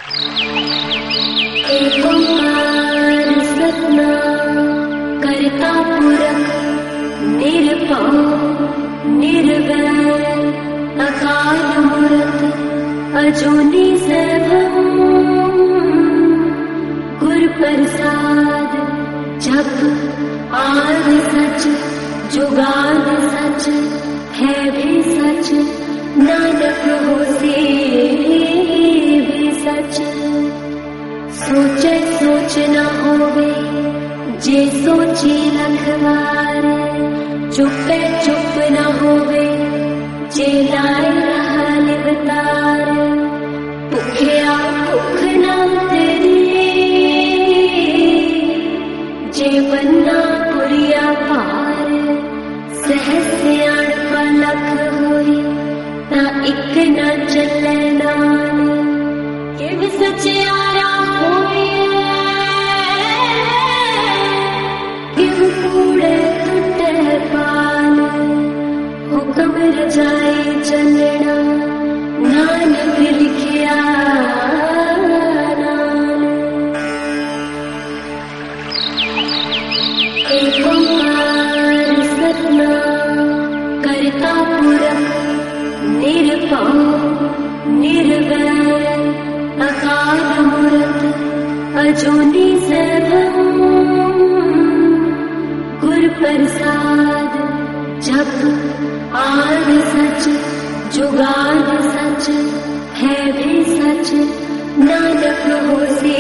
एक ओंकार सतनाम करता पुरख निरभव निर्वैर अकाल मूरत अजूनी सैभव गुर प्रसाद जप आद सच जुगाद सच है भी सच नानक होसे भी सच। सोचे सोच न होवे जे सोची लखवार चुपे चुप न होवे जे लाए रहा लिवतार भुखिया भुख न तेरी जे बन्ना पुरिया पार सहस सियाण पलख होई ना इक न चले नान किव सचियारा होई किव कूड़े टूटे पाल हुक्म रजाई चलना नानक लिखिया नान। एक ओंकार सतनाम करता पुरख निरभव निर्वैर अकाल मूरत अजूनी सैभव गुर प्रसाद जप आद सच जुगाद सच है भी सच नानक होसे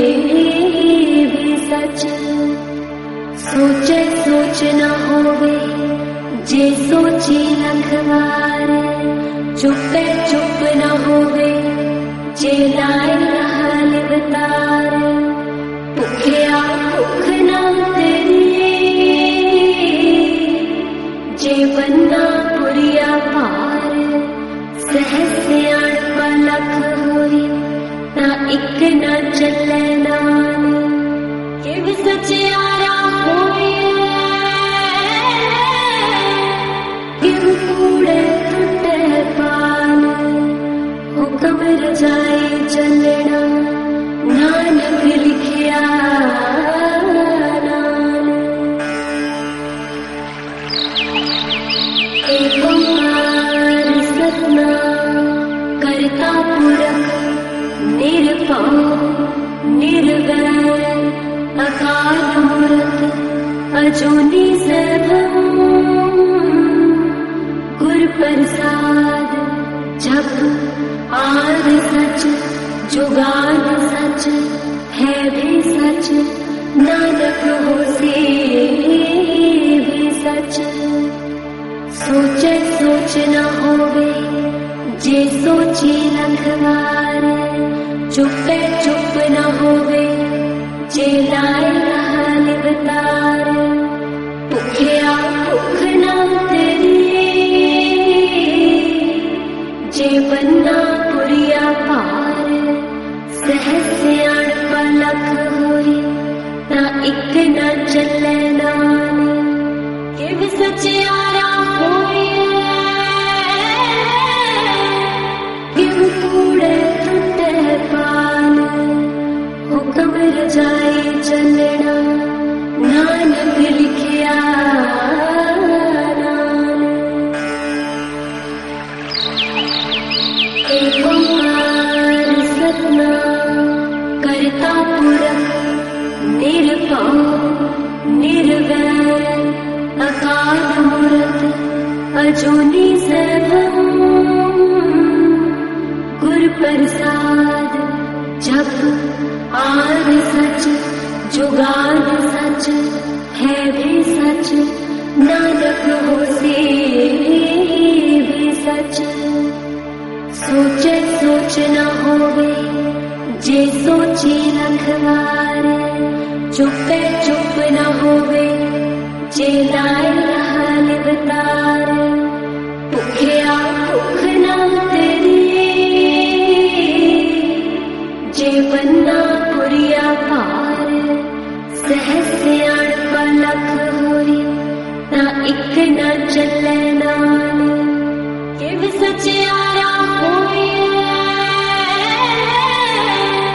भी सच। सोचे सोच न होवे जे सोची लखवार चुपे चुप न होवे जे लाए रहा लिवतार भुखिया भुख न तेरी जे बन्ना पुरिया पार सहस सियाण पलख होई ना इक न चले नान किव सचियारा होई किव कूड़े टूटे पाल हुक्म रजाई चलना नानक लिखिया नान। एक ओंकार सतनाम करता पुरख निरभव निर्वैर अकाल मूरत अजूनी सैभव गुर प्रसाद जप आद सच जुगाद सच है भी सच नानक होसे भी सच। सोचे सोच न होवे जे सोची लखवार चुपे चुप न होवे जे लाए रहा लिवतार भुखिया भुख न तेरी जे बन्ना पुरिया पार सहस सियाण पलख होई ना इक न चले नान किव सचियारा होई किव कूड़े टूटे पाल हुक्म रजाई चलना नानक लिखिया नान। एक ओंकार सतनाम करता पुरख निरभव निर्वैर अकाल मूरत अजूनी सैभव गुर प्रसाद जप आद सच जुगाद सच है भी सच नानक होसे भी सच। सोचे सोच न होवे जे सोची लखवार चुपे चुप न होवे जे लाए रहा लिवतार भुखिया भुख न तेरी जे बन्ना पुरिया पार सहस सियाण पलख होई ना इक न चले नान किव सचियारा होई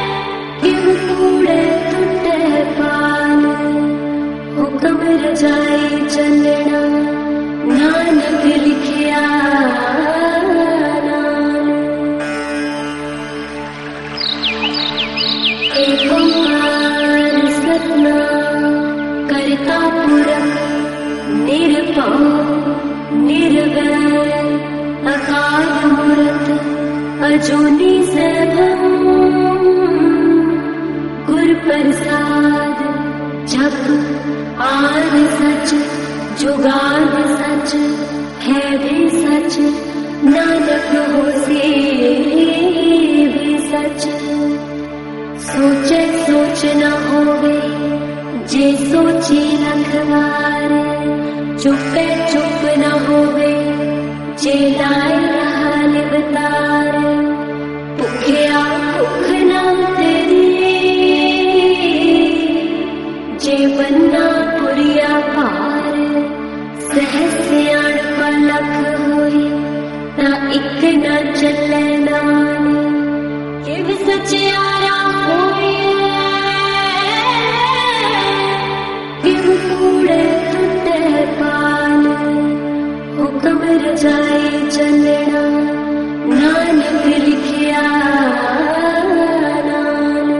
अजूनी सभम गुर प्रसाद जप आद सच जुगाद सच है भी सच नानक होसे भी सच। सोचे सोच न होवे जे सोची लखवार चुपे चुप न होवे जे लाए रहा लिवतार। भुखिया भुख न तेरी जे बन्ना पुरिया पार। सहस्याण पलक होई ना इक न चले नान किव सचियारा होई किव कूड़े टूटे पाल। हुक्म रजाई चलना नानक लिखिया नान।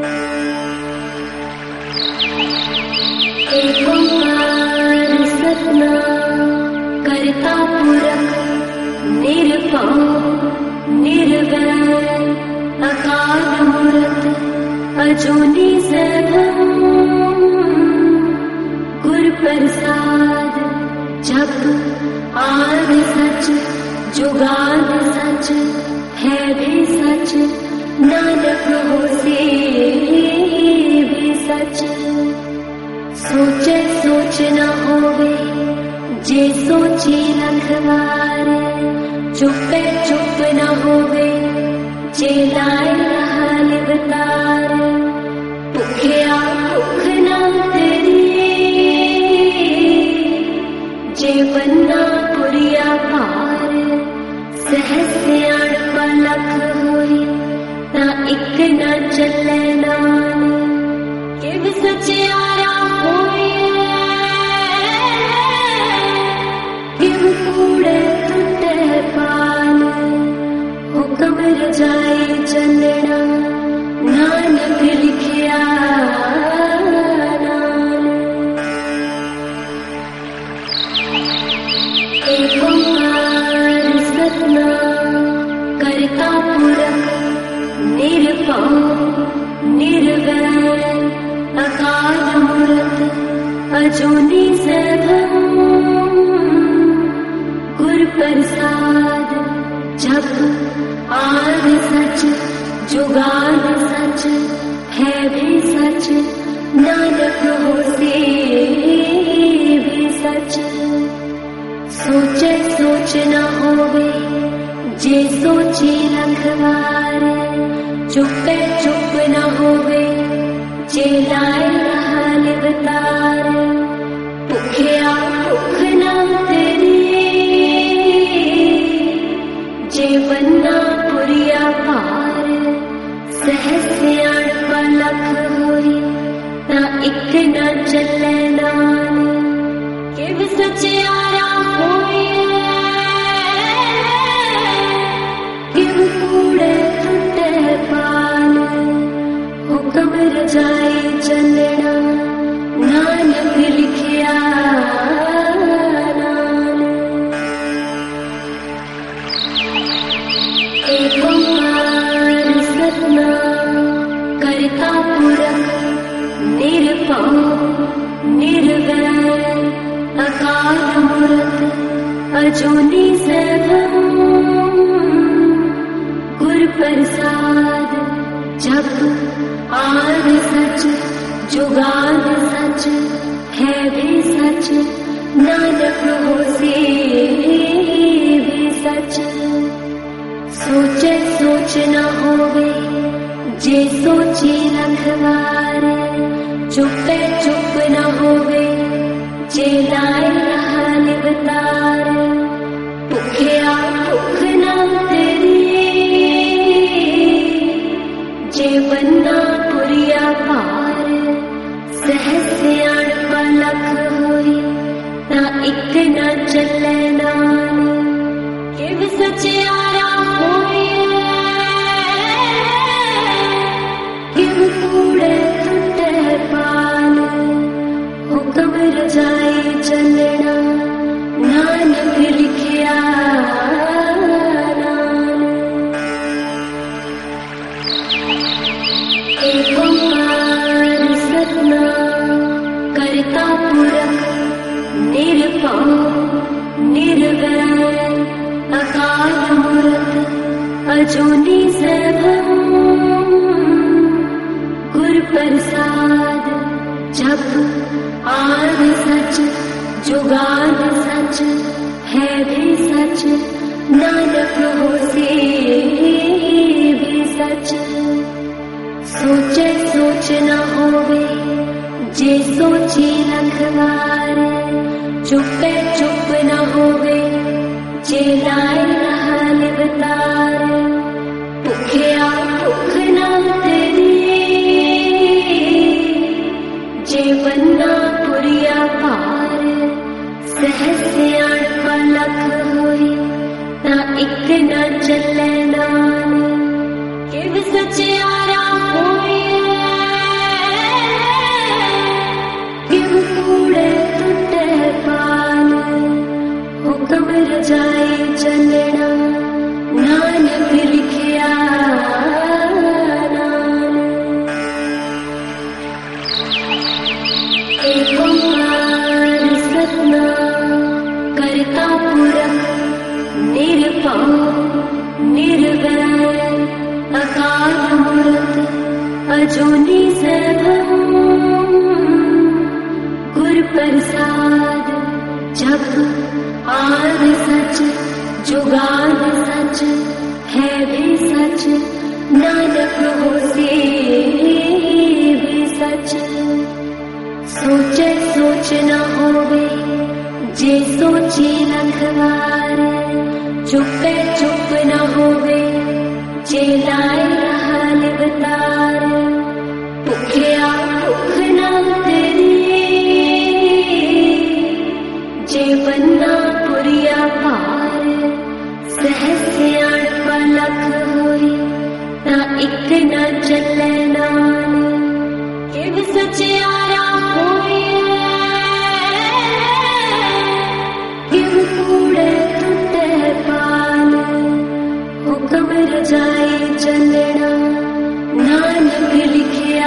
एक ओंकार सतनाम करता पुरख निरभव निर्वैर अकाल मूरत अजूनी सभम गुर प्रसाद जप आद सच जुगाद सच है भी सच नानक होसे भी सच। सोचे सोच न होवे जे सोची लखवार। चुपे चुप न होवे जे लाए रहा लिवतार। भुखिया भुख न तेरी जे बन्ना पुरिया पार। सहस्याण पलक होई ना इक न चले नान किव सचियारा होई किव कूड़े टूटे पाल। हुक्म रजाई चलना नानक लिखिया नान। एक ओंकार सतनाम करता पुरख निरभव निर्वैर अकाल मूरत अजूनी सभम गुर प्रसाद जप आद सच जुगाद सच है भी सच नानक होसे भी सच। सोचे सोच न होवे जे सोची लखवार। चुपे चुप न होवे जे लाए रहा लिवतार। भुखिया भुख न तेरी जे बन्ना पुरिया पार। सहस्याण पलक होई ना इक न चले नान किव सचियारा होई किव कूड़े टूटे पाल। हुक्म रजाई चलना नानक लिखिया नान। एक ओंकार सतनाम करता पुरख निरभव निर्वैर अकाल मूरत अजूनी सभम गुर प्रसाद जप आद सच जुगाद सच है भी सच नानक होसे भी सच। सोचे सोच न होवे जे सोची लखवार। चुपे चुप न होवे जे लाए रहा लिवतार। भुखिया भुख न तेरी जे बन्ना पुरिया पार। सहस्याण पलक होई ना इक न चले नान किव सचियारा होई किव कूड़े टूटे पाल। हुक्म रजाई चलना नानक अजूनी सभम गुर प्रसाद जप आद सच जुगाद सच है भी सच नानक होसे भी सच। सोचे सोच न होवे जे सोची लखवार चुपे चुप न होवे जे लाए रहा लिवतार। भुखिया भुख न तेरी जे बन्ना पुरिया पार। सहस्याण पलक होई ना इक न चले नान किव सचियारा होई किव कूड़े टूटे पान। हुक्म रजाए चलना नानक लिखिया नान। एक ओंकार सतनाम करता पुरख निरपौ निर्वैर अकाल मूर्त अजूनी सभम गुर प्रसाद जप आद सच जुगाद सच है भी सच नानक होसे भी सच। सोचे सोच न होवे जे सोची लखवार। चुपे चुप न होवे जे लाए रहा लिवतार। भुखिया भुख न तेरी जे बन्ना पुरिया पार। सहस्याण पलक होई ना इक न चले नान किव सचियारा होई किव कूड़े टूटे पान। हुक्म रजाए चलना नानक लिखिया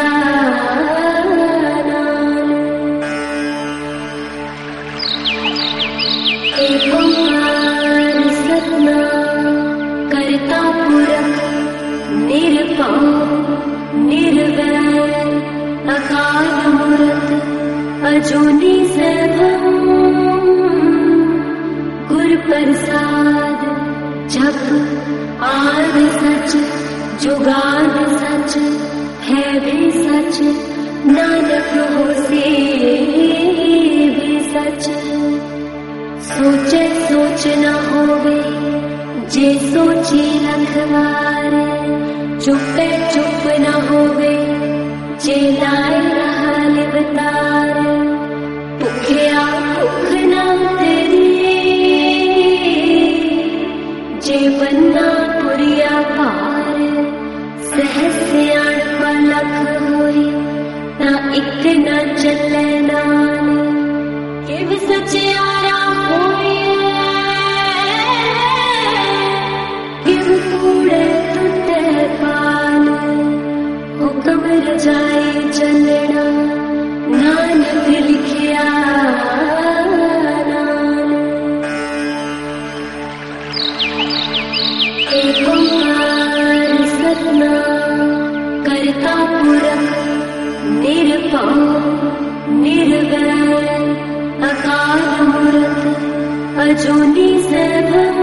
नान। एक ओंकार सतनाम करता पुरख निरपौ निर्वैर अकाल मूर्त अजूनी सभम गुर प्रसाद जप आद सच जुगाद सच है भी सच नानक होसे भी सच। सोचे सोच न होवे जे सोची लखवार। चुपे चुप न होवे जे लाए रहा लिवतार। भुखिया भुख न तेरी जे बन्ना पुरिया पार। सहस्याण पलक होई ना इक न चले नान किव सचियारा होई किव कूड़े टूटे पान। हुक्म रजाए चलना नानक लिखिया नान। एक ओंकार सतनाम करता पुरख निरपौ निर्वैर अकाल मूर्त अजूनी सभम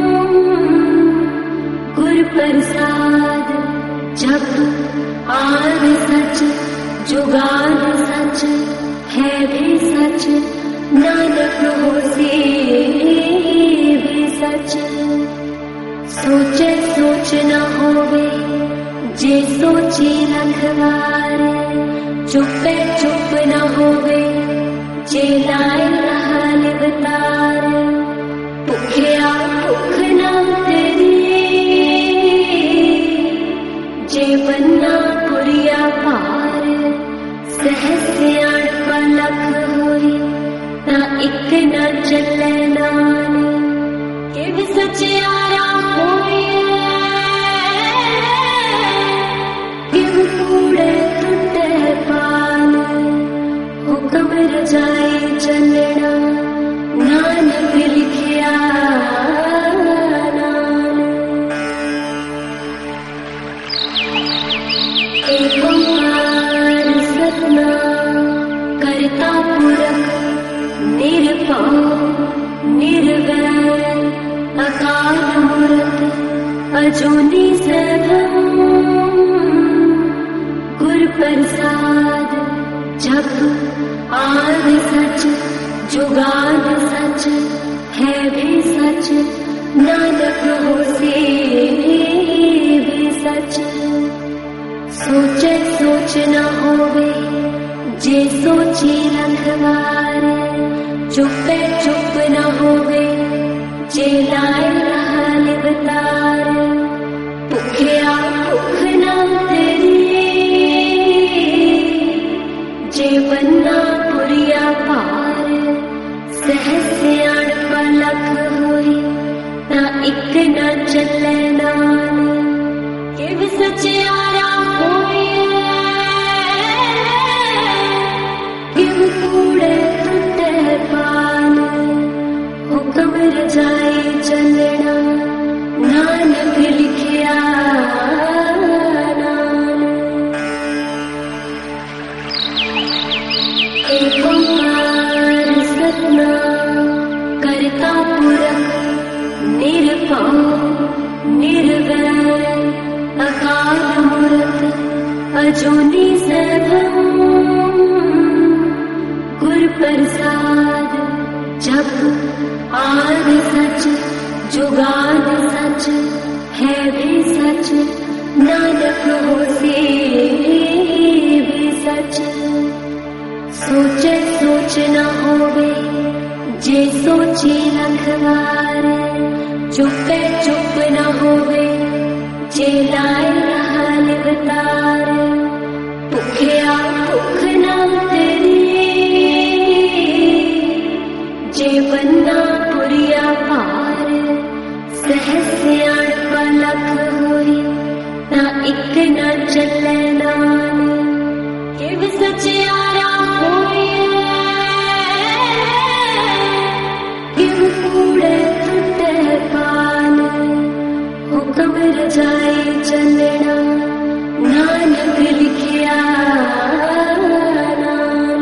गुर प्रसाद जप आद सच जुगाद सच है भी सच नानक होसे भी सच। सोचे सोच न होवे जे सोची लखवार। चुपे चुप न होवे जे लाए रहा लिवतार। भुखिया भुख न तेरी जे बन्ना पुरिया पार। सहस्याण पलक होई ना इक न चले नान किव सचियारा होई किव कूड़े टूटे पान। हुक्म रजाए चलना नानक एक ओंकार सतनाम करता पुरख निर्भव निर्वैर अकाल मूरत अजूनी सैभव गुर प्रसाद जप आद सच जुगाद सच है भी सच नानक होसे भी सच। सोचे सोच न होवे जे सोची रखवार चुपे चुप न होवे जे लाए रहा लिवतार भुखिया भुख न तेरी जे बन्ना पुरिया पार सहस सियाण पलक होई ना इक न चले नान किव सचियारा होई किव कूड़े टूटे पान हुक्म रजाई चलना नानक लिखिया नान। एक ओंकार सतनाम करता पुरख निर्भव निर्वैर अकाल मूरत अजूनी सैभव गुर प्रसाद जप आद सच जुगाद सच है भी सच नानक होसे भी सच। सोचे सोच न होवे जे सोची रखवार चुपे चुप न होवे जे लाए रहा लिवतार भुखिया भुख न तेरी जे बन्ना पुरिया पार सहस सियाण पलक होई ना इक न चले नान किव सचियारा होई किव कूड़े टूटे पान हुक्म रजाई चलना नानक लिखिया नान।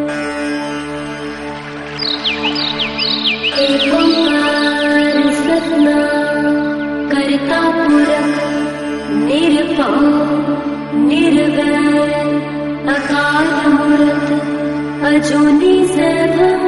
एक ओंकार सतनाम करता पुरख निर्भव निर्वैर अकाल मूरत अजूनी सैभव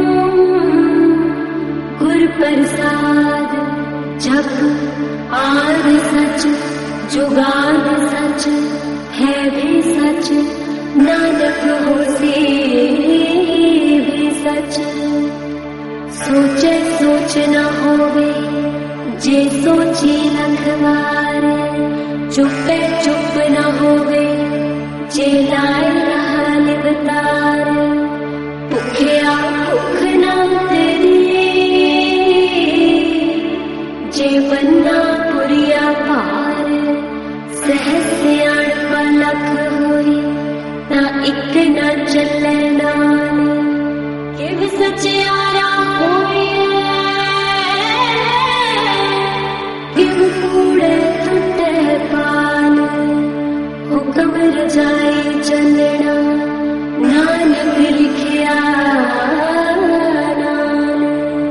गुर प्रसाद जप आद सच जुगाद सच है भी सच नानक होसे भी सच। सोचे सोच न होवे जे सोची रखवार चुपे चुप न होवे जे लाए रहा लिवतार भुखिया भुख न तेरी जे बन्ना पुरिया पार सहस सियाण पलक होई ना इक न चले नान किव सचियारा होई किव कूड़े टूटे पान हुक्म रजाई चलना नानक लिखिया नान।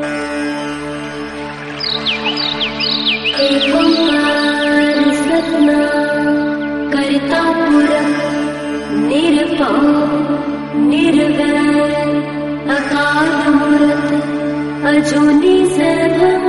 एक ओंकार सतनाम करता पुरख निर्भव निर्वैर अकाल मूरत अजूनी सैभव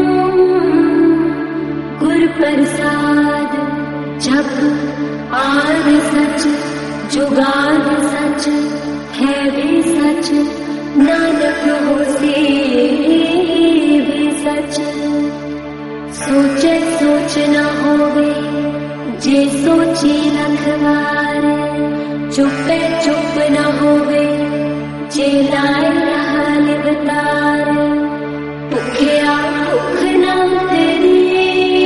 गुर प्रसाद जप आद सच जुगाद सच है भी सच नानक होसे भी सच। सोचे सोच न होवे जे सोची रखवार चुपे चुप न होवे जे लाए रहा लिवतार भुखिया भुख न तेरी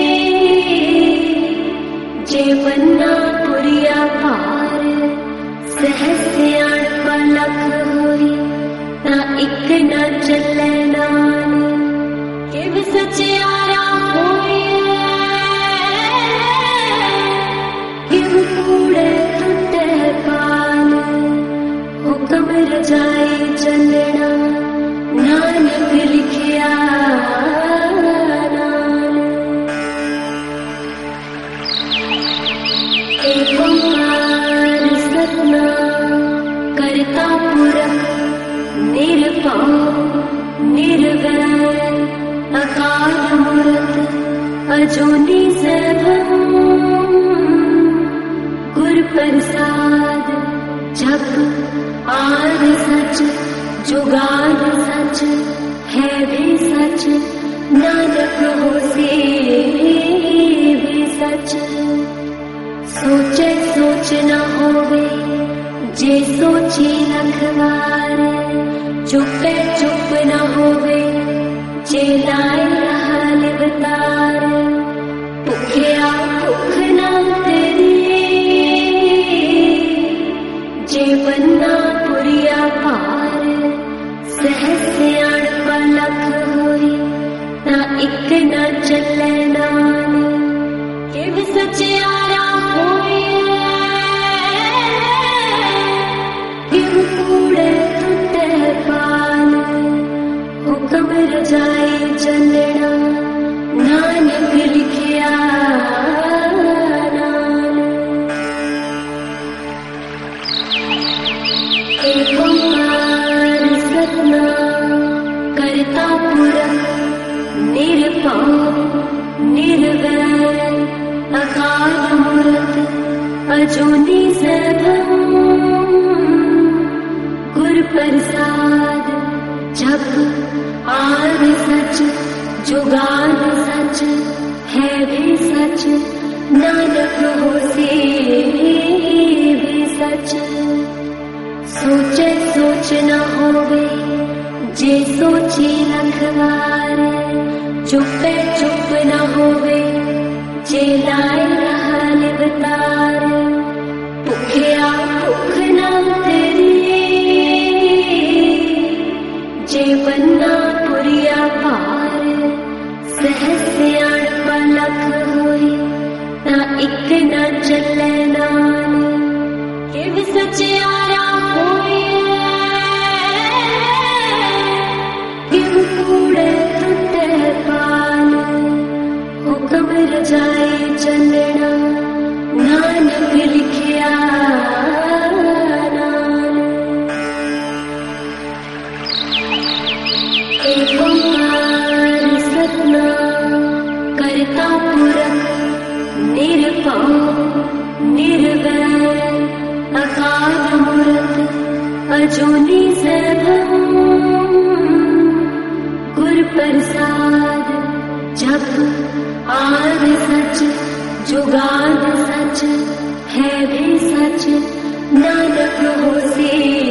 जे बन्ना पुरिया पार सहस सियाण पलक होई ना इक न चले नान किव सचियारा होई किव अजूनी सभम गुर प्रसाद जप आद सच जुगाद सच है भी सच नानक होसे भी सच। सोचे सोच न होवे जे सोची लखवार चुपे चुप न होवे जे लाए हाल बतार। भुखिया भुख ना तेरी जे बन्ना पुरिया पार। सहस अणपा लख होई ना इक न चले नान। किव सचियारा होई किव कूड़े टुटे पाल। हुक्म रजाई चलना नानक लिखिया नान। एक ओंकार सतनाम करता पुरख निरभव निर्वैर अकाल मूरत अजूनी सभम गुर प्रसाद जप आद सच जुगाद सच है भी सच नानक होसे भी सच। सोचे सोच न होवे जे सोची लखवार। चुपे चुप न होवे जे लाए हाल बतार। भुखिया भुख ना तेरी जे बन्ना पुरिया पार। सहस अणपा लख होई ना इक न चले नान। किव सचियारा होई किव कूड़े टुटे पाल। हुक्म रजाई चलना नानक लिखिया नान। एक ओंकार सतनाम करता पुरख निरभव निर्वैर अकाल मूरत अजूनी सभम गुर प्रसाद जप आद सच जुगाद सच है भी सच नानक होसे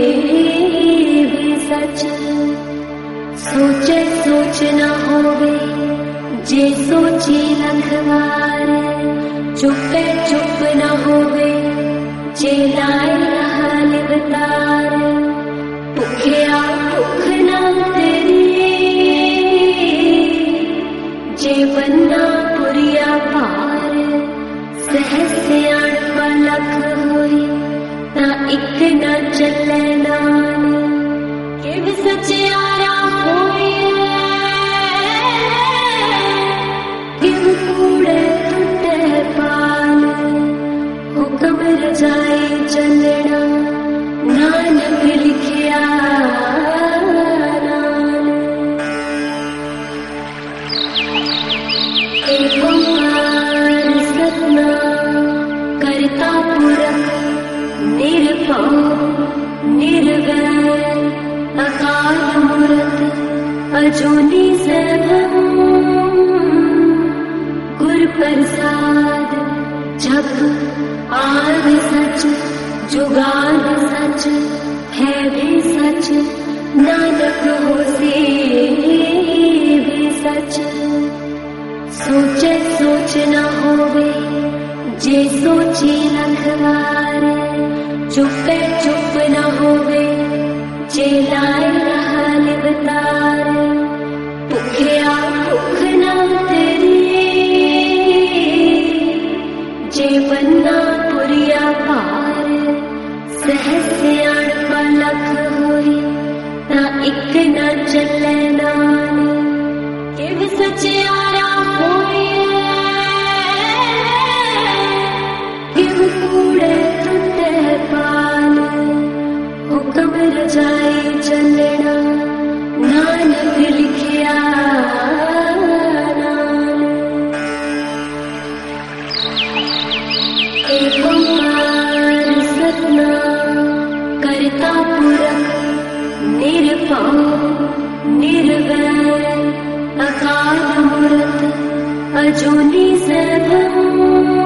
भी सच। सोचे सोच न होवे जे सोची लखवार। चुपे चुप न होवे जे लाए हाल बतार। भुखिया भुख ना तेरी जे बन्ना पुरिया पार। सहस अणपा लख होई ना इक न चले नान। किव सचियारा होई किव कूड़े टुटे पाल। हुक्म रजाई चलना नानक लिखिया नान। एक ओंकार सतनाम करता पुरख निरभव निर्वैर अकाल मूरत अजूनी सभम गुर प्रसाद जप आद सच जुगाद सच है भी सच नानक होसे भी सच। सोचे सोच न होवे जे सोची लखवार। चुपे चुप न होवे जे लाए हाल बतार। भुखिया भुख ना तेरी जे बन्ना पुरिया पार। सहस अणपा लख होई ना इक न चले नान। किव सचियारा होई किव कूड़े टुटे पाल। हुक्म रजाई चलना नानक लिखिया नान। निर्वैर अकाल मूरत अजूनी सैभम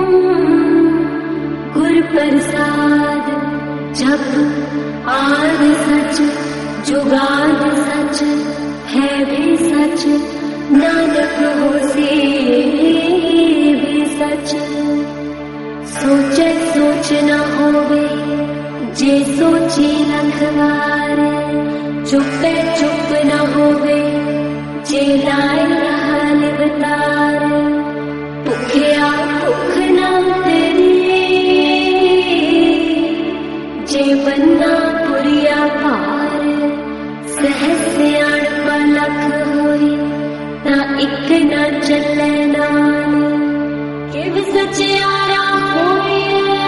गुर प्रसाद जप आद सच जुगाद सच है भी सच नानक होसे भी सच। सोचे सोच न होवे जे सोची लखवार चुपे चुप न होवे जे लाए हाल बतार भुखिया भुख न तेरी जे बन्ना पुरिया पार सहस सियाण पलख होई ता इक न चले नाल किव सचियारा होई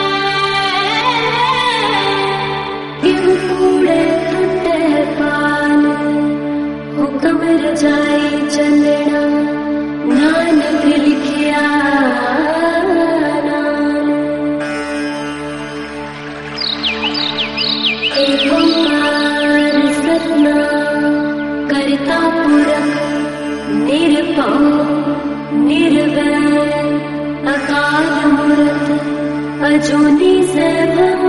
किव कूड़े टुटे पाल हुक्म रजाई चलना नानक लिखिया नाल। एक ओंकार सतनाम करता पुरख निरभव निर्वैर अकाल मूरत अजूनी सैभम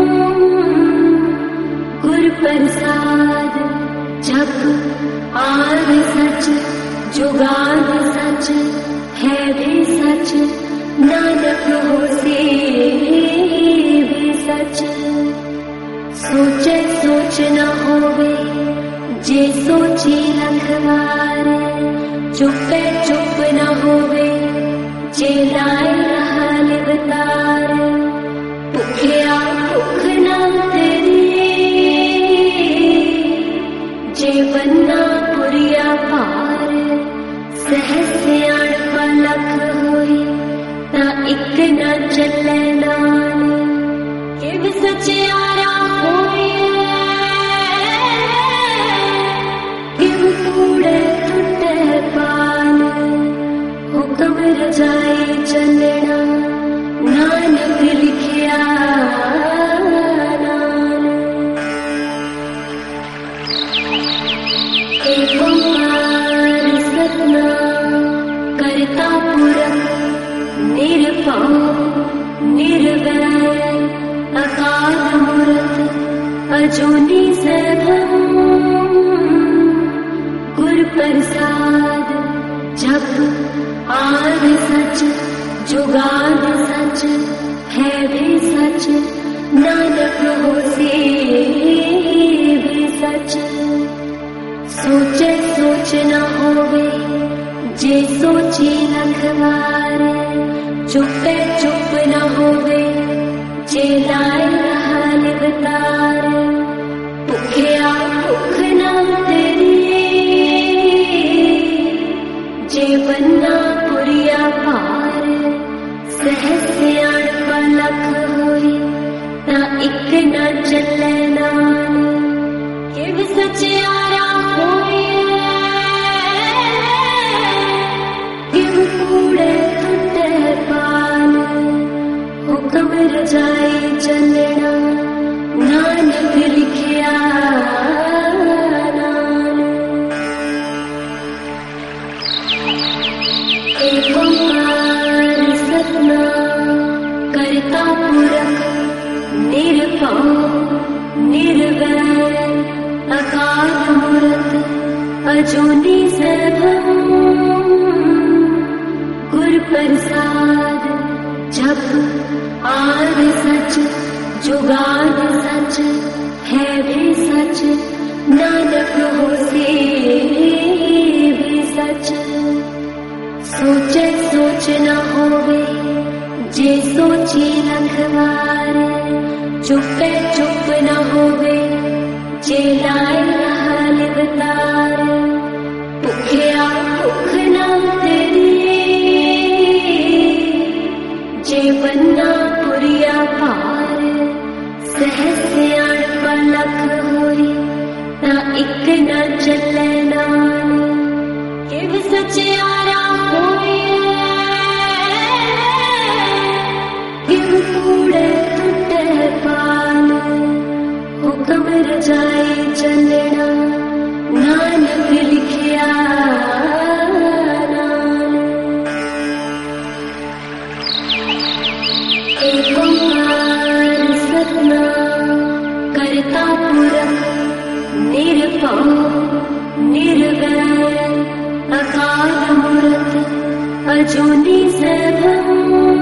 गुर प्रसाद जप आद सच जुगाद सच है भी सच नानक होसे भी सच। सोचे सोच न होवे जे सोची लखवार चुपे चुप न होवे जे लाए हाल बतार भुखिया भुख न तेरी जे बन्ना पुरिया पार सहस सियाण पलख होई ता इक न चले नाल किव सचियारा होई किव कूड़े टुटे पाल हुक्म रजाई चलना नानक लिखिया नाल। एक ओंकार सतनाम करता पुरख निरभव निर्वैर अकाल मूरत अजूनी सैभम गुर प्रसाद जप आद सच जुगाद सच है भी सच नानक होसे भी सच। सोचे सोच न होवे जे सोची लखवार चुपे चुप न होवे जे लाए हाल बतार भुखिया भुख न तेरी जे बन्ना पुरिया पार सहस सियाण पलख होई ता इक न चले नाल किव सचियारा होई किव कूड़े टुटे पाल हुक्म रजाई चलना नानक लिखिया नाल। एक ओंकार सतनाम करता पुरख निरभव निर्वैर अकाल मूरत अजूनी सैभम गुर प्रसाद जप आद सच जुगाद सच है भी सच नानक होसे भी सच। सोचे सोच न होवे जे सोची लखवार चुपे चुप न होवे जे लाए हाल बतार भुखिया भुख न तेरी जे बन्ना पुरिया पार सहस सियाण पलख होई ता इक न चले नाल किव सचियारा होई किव कूड़े टुटे पाल हुक्म रजाई चलना नानक एक ओंकार सतनाम करता पुरख निरभव निर्वैर अकाल मूरत अजूनी सैभव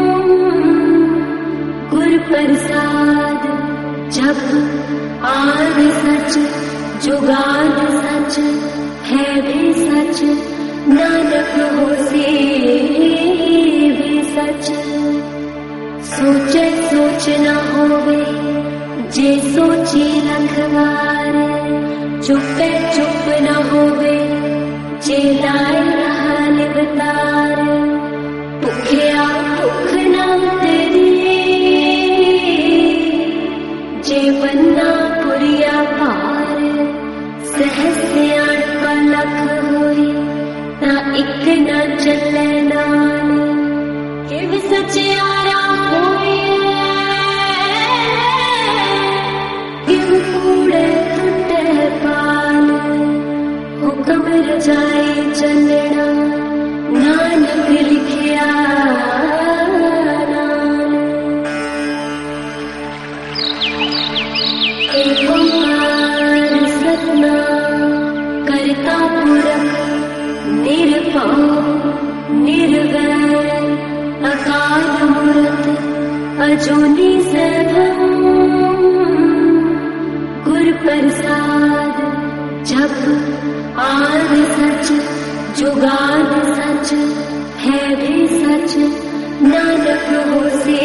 गुर प्रसाद जप आद सच जुगाद सच है भी सच नानक होसे भी सच। सोचे सोच न होवे जे सोची लखवार चुपे चुप न होवे जे लाए रहा लिवतार भुखिया भुख न तेरी जे बन्ना पुरिया पार सहस्याण पलक होई ना इक न चले नाल किव सचियारा होई किव कूड़े टुटे पाल हुक्म रजाई चलना नानक लिखिया नाल। एक ओंकार सतनाम करता पुरख निरभव निर्वैर अकाल मूरत अजूनी सैभव गुर प्रसाद जप आद सच जुगाद सच है भी सच नानक होसे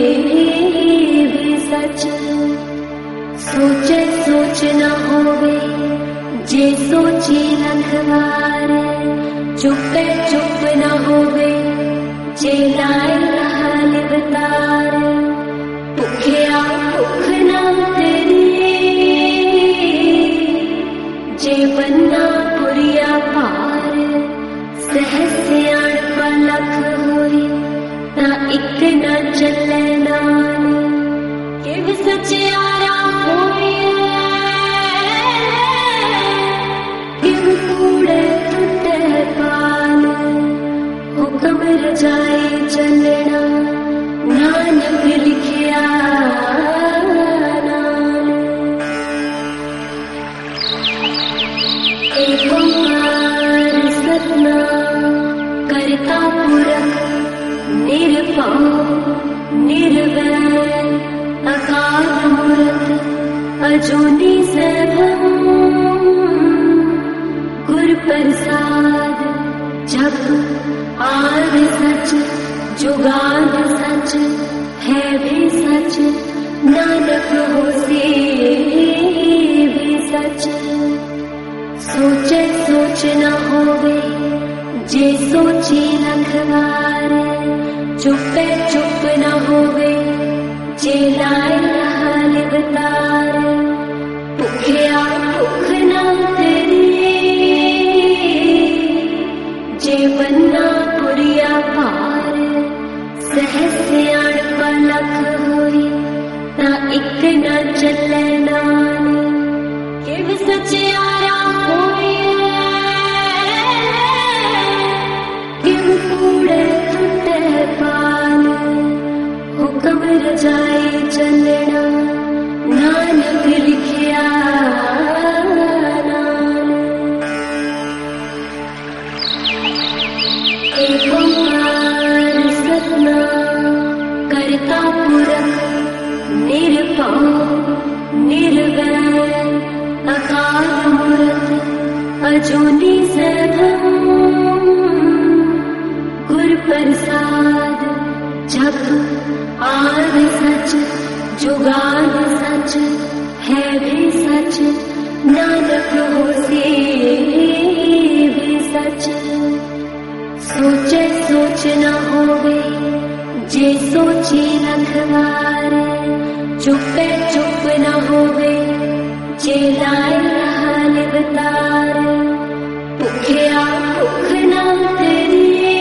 भी सच। सोचे सोच न होवे जे सोची लखवार चुपे चुप न होवे जे लाए रहा लिवतार भुखिया भुख न तेरी जे बन्ना पुरिया पार सहस्याण पलक होई ना इक न चले नाल किव सचियारा होई किव कूड़े टुटे पाल हुक्म रजाई चलना नानक लिखिया नाल। एक ओंकार सतनाम करता पुरख निरभव निर्वैर अकाल मूरत अजूनी सैभव गुर प्रसाद जप आद सच जुगाद सच है भी सच नानक होसे भी सच। सोचे सोच न होवे जे सोची लखवार चुपे चुप न होवे जे लाए रहा लिवतार भुखिया भुख न तेरी जे बन्ना पुरिया पार सहस्याण पलक होई ना इक न चले नाल किव सचियारा होई किव कूड़े टुटे पाल हुक्म रजाई चलना नानक लिखिया नाल। एक ओंकार सतनाम करता पुरख निरभव निर्वैर अकाल मूरत अजूनी सैभव गुर प्रसाद जप आद सच जुगाद सच है भी सच नानक होसे भी सच। सोचे सोच न होवे जे सोची लखवार चुपे चुप न होवे जे लाए रहा लिवतार भुखिया भुख न तेरी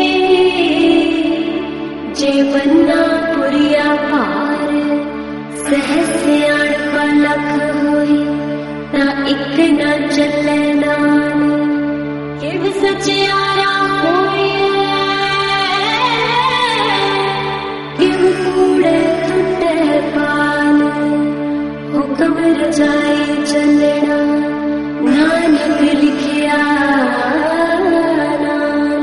जे बन्ना पुरिया पार सहस्याण पलक होई ना इक न चले नाल किव सचियारा होई किव कूड़े हुक्म रजाए चलना नानक लिखिया नाम।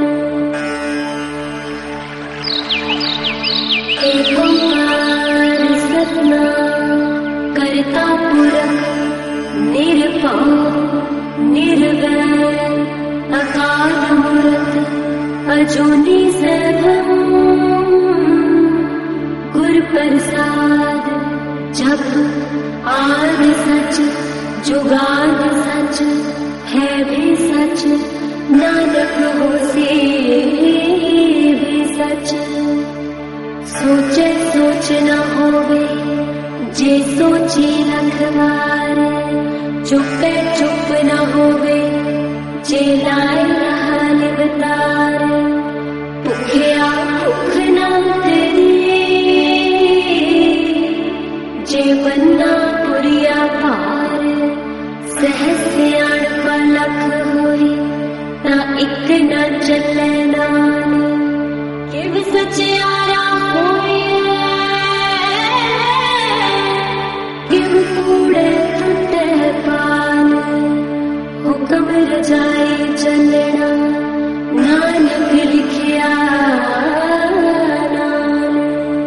एक ओंकार सतनाम करता पुरख निरभव निर्वैर अकाल मूरत अजूनी सैभव गुर प्रसाद जप आद सच जुगाद सच है भी सच नानक होसे भी सच। सोचे सोच न होवे जे सोची लखवार चुपे चुप न होवे जे लाए हाल बतार। भुखिया भुख न तेरी जे बन्ना पुरिया पार। सहस्याण पलख होई ता इक न चले नान। किव सचियारा होई किव कूड़े टुटे पान। हुक्म रजाए चलना नानक लिखिया नाम।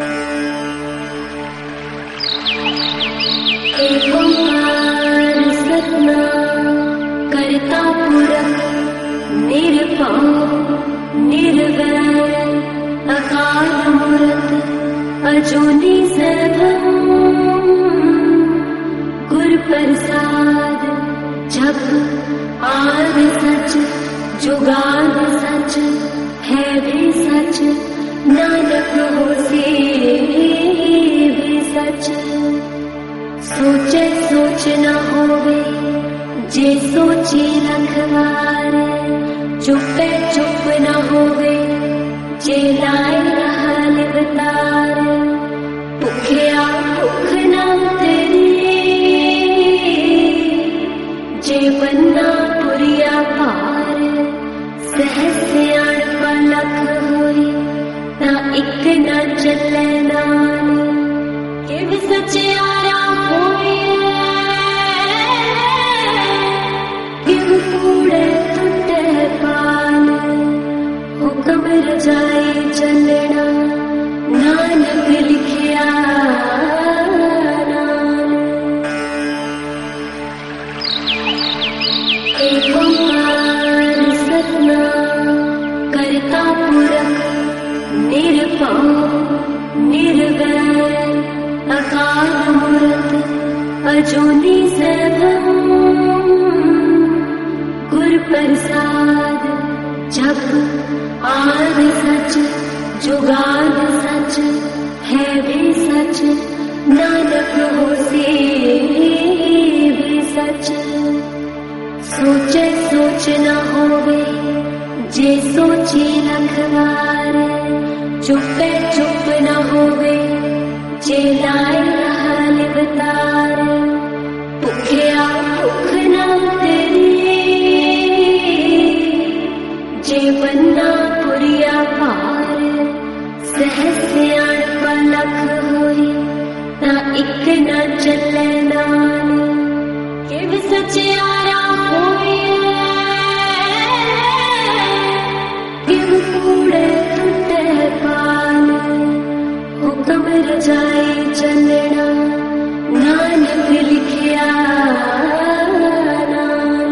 एक ओंकार सतनाम करता पुरख निरभव निर्वैर अकाल मूरत अजूनी सैभव गुर प्रसाद जप आद सच जुगाद सच है भी सच नानक होसे भी सच। सोचे सोच न होवे जे सोची लखवार। चुपे चुप न होवे जे लाए हाल बतार। भुखिया भुख न तेरी जे बन्ना पुरिया पार। सहस्याण पलख होई ता इक न चले नान। किव सचियारा होई किव कूड़े टुटे पान। हुक्म रजाए चलना नानक लिखिया नाम। एक ओंकार सतनाम करता पुरख निरभव निर्वैर अकाल मूरत अजूनी सैभव गुर प्रसाद जप आद सच जुगाद सच है भी सच नानक होसे भी सच। सोचे सोच न होवे जे सोची लखवार। चुपे चुप न होवे जे लाए हाल बतार। भुखिया भुख न तेरी जे बन्ना पुरिया पार। सहस्याण पलख होई ता इक न चले नान। किव सचियारा होई किव कूड़े टुटे पान। हुक्म रजाए चलना नानक लिखिया नाम।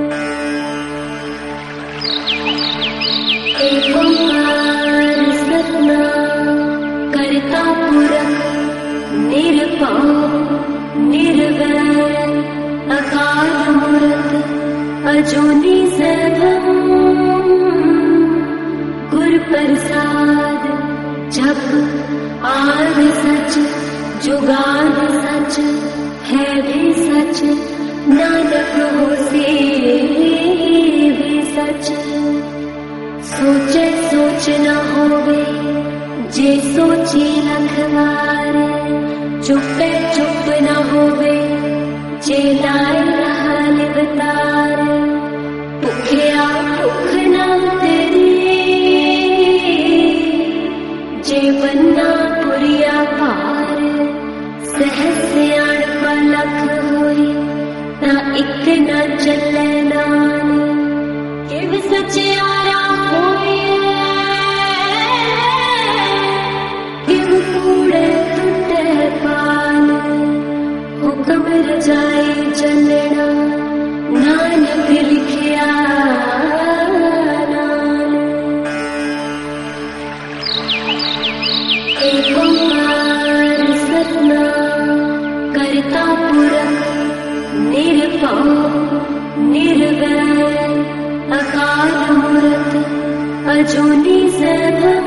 एक ओंकार सतनाम करता पुरख निरभव निर्वैर अकाल मूरत अजूनी सैभव गुर प्रसाद जप आद सच जुगाद सच है भी सच नानक होसे भी सच। सोचे सोच न होवे जे सोची लखवार। चुपे चुप न होवे जे लाए हाल बतार। भुखिया भुख न तेरी जे बन्ना पुरिया पार। अजूनी सभम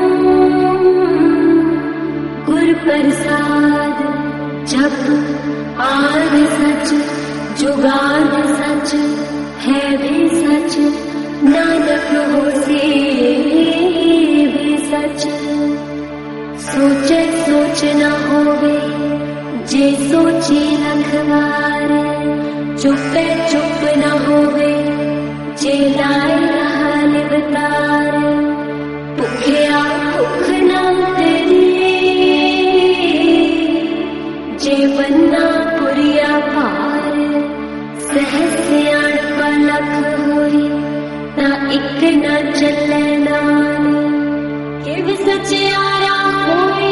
गुर प्रसाद जप आद सच जुगाद सच है भी सच नानक होसी भी सच। सोचे सोच न होवे जे सोची लखवार चुपे चुप न होवे जे लाए हाल बतार। भुखिया भुख न तेरी जे बन्ना पुरिया पार। सहस्याण पलक होई ना इक न चले नाल किव सचियारा होई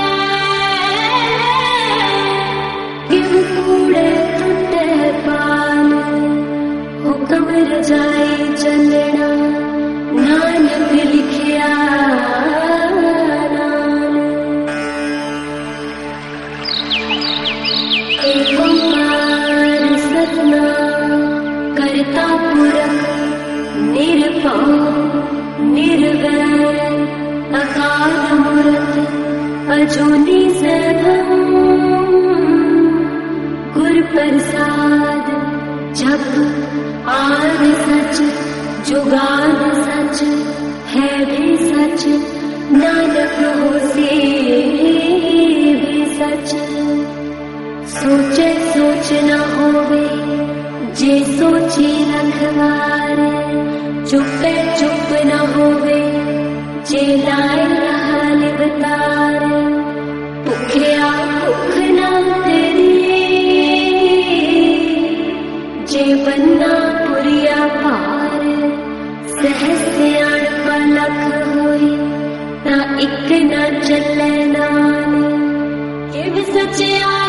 किव कूड़े टुटे पाल। हुक्म रजाई चलना नानक लिखिया नाल। एक ओंकार सतनाम करता पुरख निरभव निर्वैर अकाल मूरत अजूनी सभम गुर प्रसाद जप आद सच जुगाद सच है भी सच नानक होसी भी सच। सोचे सोच न होवे जे सोची लखवार चुपे चुप न होवे जे लाए हाल बतार। भुखिया भुख न तेरी जे बन्ना पुरिया पार। सहस्याण पलक होई ना इक न चले नाल किव सचिया